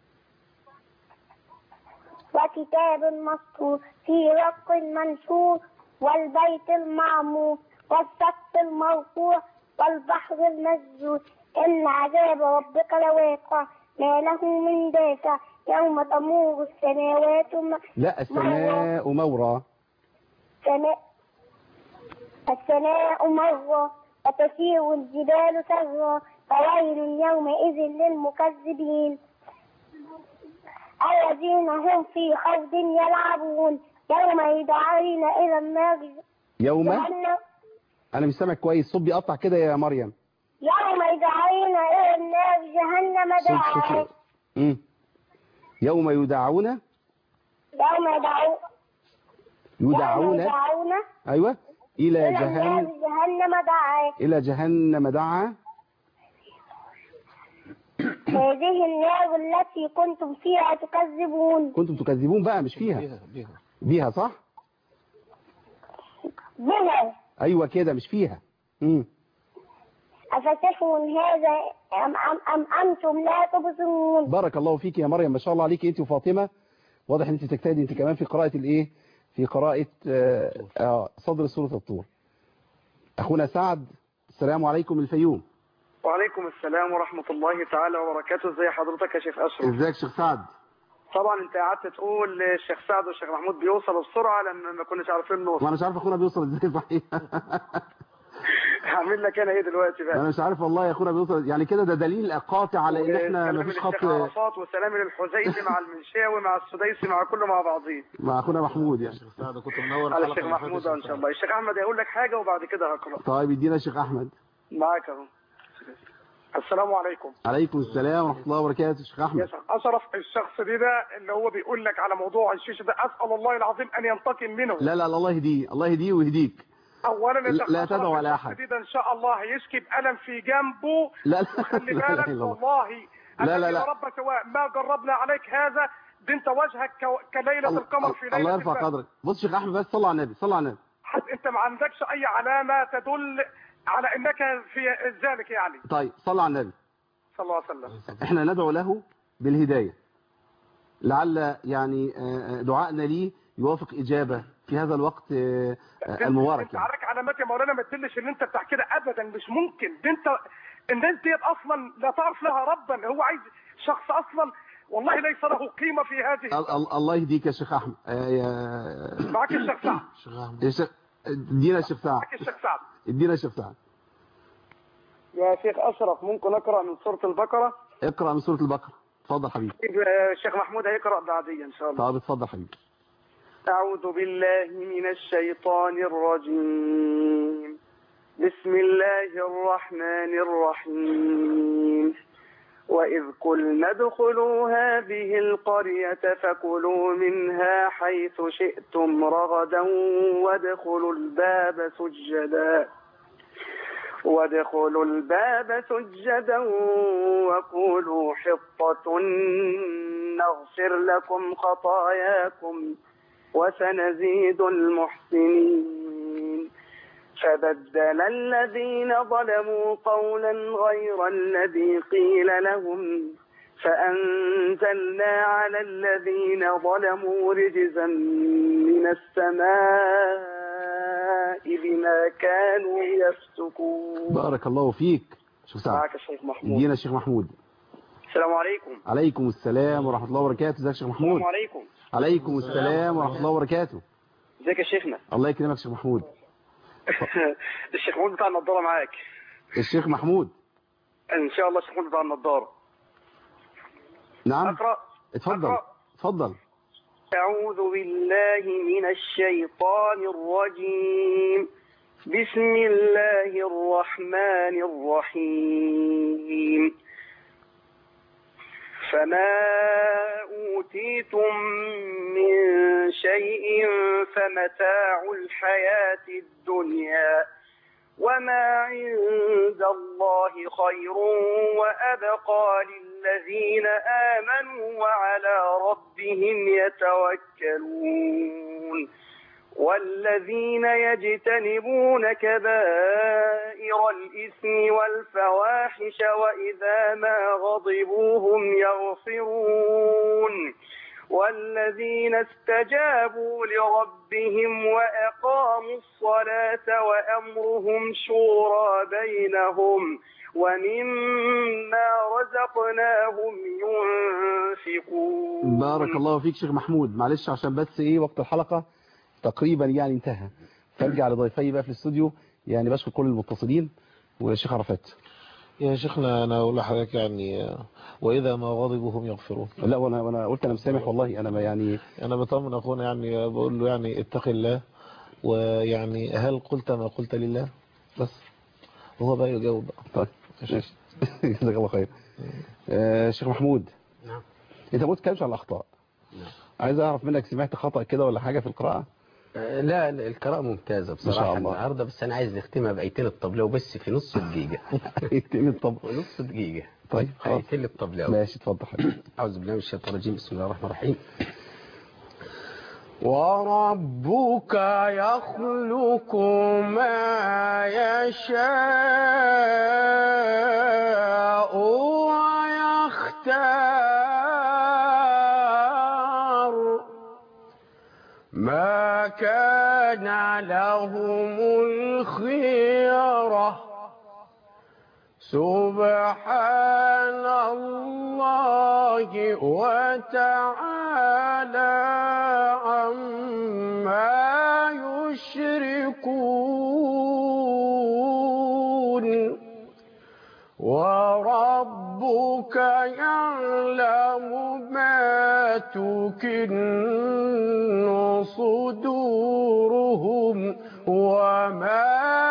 وكتاب مسطور في رق منشور والبيت المعمور والسقف المرفوع والبحر المسجور إن عذاب ربك لواقع ما له من دافع يوم تمور السماوات لا السماء مورا. السماء مرة وتسير الجبال سرا فويل يومئذ للمكذبين الذين هم في خوض يلعبون يوم يدعون إلى النار. يوم أنا مش سامع كويس، صوت بيقطع كده يا مريم. يوم يدعون إلى النار جهنم دعا. يوم يدعون أيوة إلى جهنم دعا. إلى جهنم دعا. هذه النار التي كنتم فيها تكذبون. كنتم تكذبون بقى مش فيها. بيها صح؟ بها. أيوة كده مش فيها. أفتحون هذا أم أنتم لا تبصرون. بارك الله فيك يا مريم، ما شاء الله عليك أنت وفاطمة، واضح أن أنت تجتهدي أنت كمان في قراءة الإيه؟ في قراءة صدر سورة الطور. أخونا سعد، السلام عليكم الفيوم. وعليكم السلام ورحمة الله تعالى وبركاته. ازي حضرتك يا شيخ أشرف؟ ازيك شيخ سعد؟ طبعا انت قعدت تقول الشيخ سعد والشيخ محمود بيوصلوا بسرعة لما ما كناش عارفين نوصل. ما انا مش عارف اخونا بيوصل ازاي صحيح. هعمل لك انا ايه دلوقتي بقى؟ انا مش عارف والله يا اخونا بيوصل، يعني كده ده دليل قاطع على ان احنا مفيش خط. عرفات وسلام للحزيفي مع المنشاوي مع السديسي مع كله مع بعضين. مع اخونا محمود يعني. الشيخ سعد كنت منور على الشيخ محمود ان شاء الله. الشيخ احمد هيقول لك حاجة وبعد كده هقرا. طيب ادينا الشيخ احمد. معاك اهو. السلام عليكم. عليكم السلام ورحمة الله وبركاته. شيخ أحمد. يا شيخ أشرف، الشخص ده اللي هو بيقول لك على موضوع الشيشة ده، أسأل الله العظيم أن ينتقم منه. لا لا الله يهديه، الله يهديه ويهديك. أولا لا تدعو على أحد. إن شاء الله هيشكي بألم في جنبه. لا خلي بالك والله. لا رب سواء ما جربنا عليك هذا، ده أنت وجهك كليلة القمر في ليلة. الله يرفع قدرك. بص شيخ أحمد بس صلى على النبي، صلى على النبي. حتى أنت ما عندكش أي علامة تدل على أنك في ذلك يعني. طيب صلى على النبي صلى الله عليه وسلم. احنا ندعو له بالهداية، لعل يعني دعائنا ليه يوافق إجابة في هذا الوقت المبارك. انت عليك علامات يا مولانا ما تدلش ان انت بتاع كده ابدا، مش ممكن. ده انت الناس ديت اصلا لا تعرف لها ربا، هو عايز شخص اصلا والله ليس له قيمة في هذه. الله يهديك يا شيخ احمد. معاك الشيخ سعد. ادينا الشيخ سعد. معاك الشيخ سعد. ادينا الشيخ سعد. يا شيخ أشرف ممكن أقرأ من سورة البقرة؟ اقرأ من سورة البقرة. اتفضل حبيبي. الشيخ محمود هيقرأ بعدي إن شاء الله. طب اتفضل حبيبي. أعوذ بالله من الشيطان الرجيم. بسم الله الرحمن الرحيم. وإذ قلنا ادخلوا هذه القرية فكلوا منها حيث شئتم رغدا وادخلوا الباب سجدا وقولوا حطة نغفر لكم خطاياكم وسنزيد المحسنين. فبدل الذين ظلموا قولا غير الذي قيل لهم فأنزلنا على الذين ظلموا رجزا من السماء بما كانوا يفسقون. بارك الله فيك. شوف سعد. معك الشيخ محمود. ادينا الشيخ محمود. السلام عليكم. عليكم السلام ورحمة الله وبركاته. ازيك يا شيخ محمود؟ السلام عليكم. عليكم السلام ورحمة الله وبركاته. ازيك يا شيخنا؟ الله يكرمك يا شيخ محمود. الشيخ محمود بتاع النضارة معاك. الشيخ محمود. ان شاء الله شيخ محمود بتاع النضاره. نعم اقرا. اتفضل. أعوذ بالله من الشيطان الرجيم. بسم الله الرحمن الرحيم. فما أوتيتم من شيء فمتاع الحياة الدنيا وما عند الله خير وأبقى للذين آمنوا وعلى ربهم يتوكلون. والذين يجتنبون كبائر الإثم والفواحش وإذا ما غضبوا هم يغفرون. والذين استجابوا لربهم وأقاموا الصلاة وأمرهم شورى بينهم ومما رزقناهم ينفقون. بارك الله فيك شيخ محمود. معلش عشان بس وقت الحلقة تقريبا انتهى، فارجع لضيفي بقى في الاستوديو. بشكر كل المتصلين والشيخ عرفات. يا شيخنا انا اقول لحضرتك واذا ما غضبوا هم يغفرون. لا وانا قلت انا مسامح والله. انا انا بطمن اخونا بقول له اتق الله، هل قلت ما قلت لله؟ بس هو بقى يجاوب بقى. طيب ماشي. جزاك الله خير. شيخ محمود. نعم. انت ما تتكلمش عن الاخطاء. نعم. عايز اعرف منك سمعت خطأ كده ولا حاجة في القراءة؟ لا القراءة ممتازة بصراحة النهارده، بس أنا عايز نختمها بآيتين الطبلة وبس في نص دقيقة. آيتين الطبلة ونص دقيقة. طيب خلاص. آيتين الطبلة. ماشي اتفضل حبيبي. أعوذ بالله من الشيطان الرجيم. بسم الله الرحمن الرحيم. وربك يخلق ما يشاء ويختار ما كان لهم الخيرة سبحان الله وتعالى عما يشركون. وربك يعلم ما تكن صدورهم وما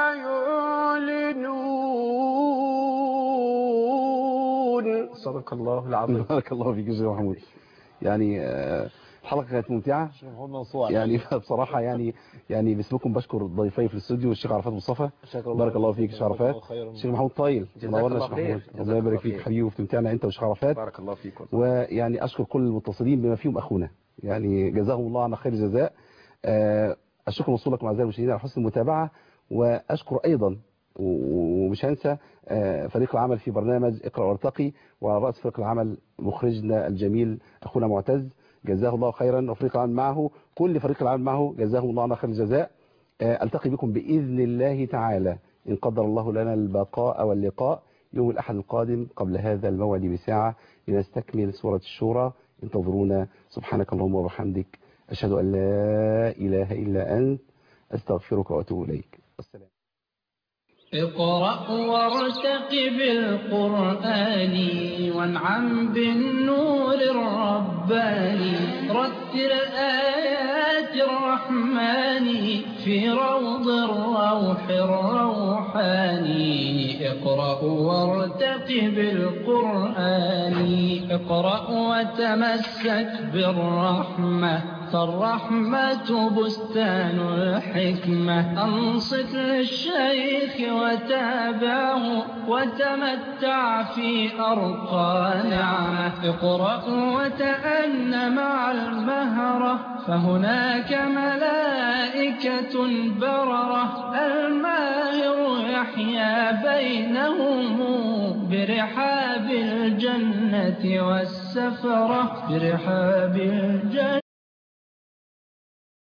يعلنون. صدق الله العظيم. بارك الله فيك يا شيخ محمود. الحلقة كانت ممتعة بصراحة. باسمكم بشكر ضيفي في الاستوديو الشيخ عرفات مصطفى. بارك الله فيك شيخ عرفات. الشيخ محمود طايل نورنا. الشيخ محمود الله يبارك فيك حبيبي وبتمتعنا انت والشيخ عرفات. بارك الله فيك. اشكر كل المتصلين بما فيهم اخونا جزاهم الله عنا خير الجزاء. الشكر موصول لكم اعزائي المشاهدين على حسن المتابعة. واشكر ايضا ومش هنسى فريق العمل في برنامج اقرأ وارتقي، وعلى رأس فريق العمل مخرجنا الجميل اخونا معتز جزاه الله خيرا، وفريق العمل معه كل فريق العمل معه جزاهم الله عنا خير الجزاء. التقي بكم بإذن الله تعالى إن قدر الله لنا البقاء واللقاء يوم الأحد القادم قبل هذا الموعد بساعة لنستكمل سورة الشورى. انتظرونا. سبحانك اللهم وبحمدك أشهد أن لا إله إلا أنت أستغفرك وأتوب إليك. والسلام. اقرأ وارتقب القرآن وانعم بالنور الرباني. رتل آيات الرحمن في روض الروح الروحاني. اقرأ وارتقب القرآن. اقرأ وتمسك بالرحمة فالرحمة بستان الحكمة. أنصت للشيخ وتابعه وتمتع في أرقى نعمة. اقرأ وتأن مع المهرة فهناك ملائكة بررة. الماهر يحيا بينهم برحاب الجنة والسفرة. برحاب الجنة